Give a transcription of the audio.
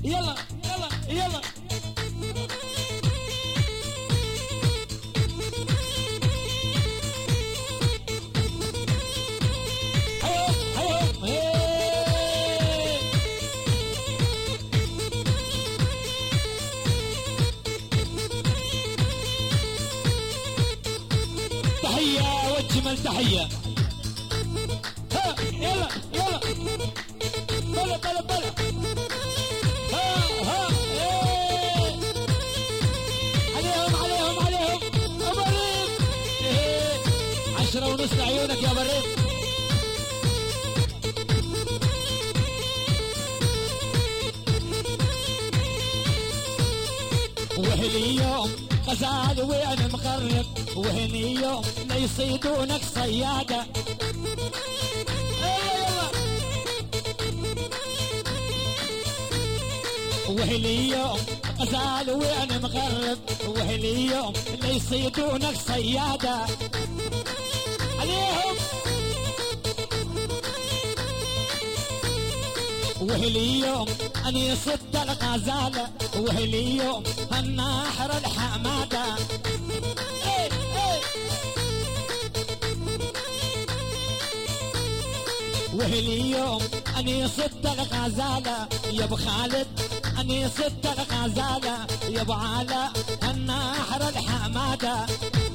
يلا يلا يلا تحية واجمل تحية. ها يلا يلا بلا بلا بلا. ها ها ايه عليهم عليهم عليهم ابو ريم. ايه 10:30 لعيونك يا ابو ريم. وهني يوم غزال وين مغرب، وهني يوم ليصيدونك صيادة. وهني يوم غزال وين مغرب، وهني يوم ليصيدونك صيادة. عليهم وهلي يوم اني صد الغزالة، وهلي يوم النحر الحمادة. ايه ايه وهلي يوم اني صد الغزالة يا ابو خالد، اني صد الغزالة يا ابو علاء النحر الحمادة.